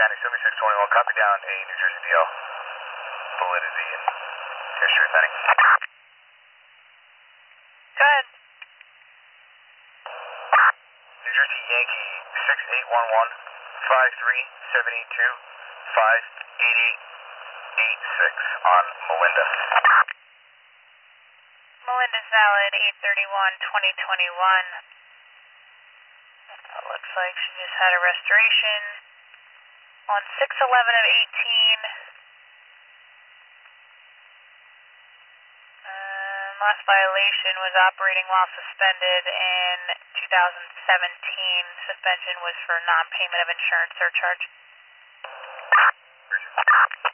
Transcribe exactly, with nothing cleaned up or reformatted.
County, seventy-six twenty-one, copy down a New Jersey D L. Validity and history, if any. Go ahead. New Jersey Yankee, six eight one one, five three seven eight two, five eight eight eight six on Melinda. Melinda's valid, eight thirty-one twenty twenty-one. It looks like she just had a restoration on six eleven of eighteen. Um, last violation was operating while suspended in two thousand seventeen. Suspension was for non-payment of insurance surcharge.